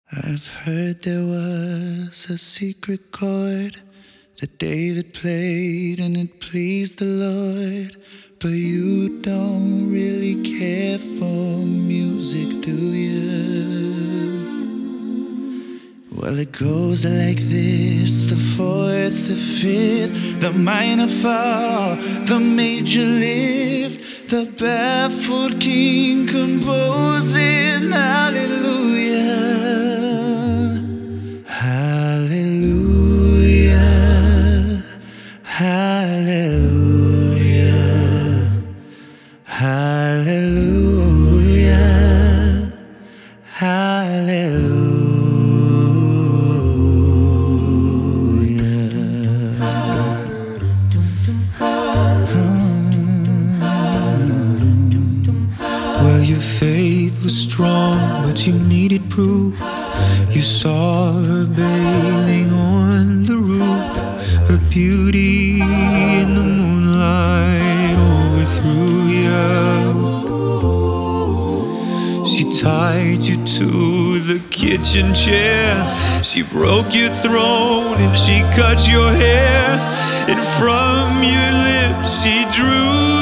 I've heard there was a secret chord that David played and it pleased the Lord. But you don't really care for music, do you? Well, it goes like this: the fourth, the fifth, the minor fall, the major lift, the baffled king composing hallelujah, hallelujah, hallelujah, hallelujah, hallelujah. Well, your faith was strong, but you needed proof. You saw her bathing on the roof, her beauty in the moonlight overthrew you. She tied you to the kitchen chair, she broke your throne and she cut your hair, and from your lips she drew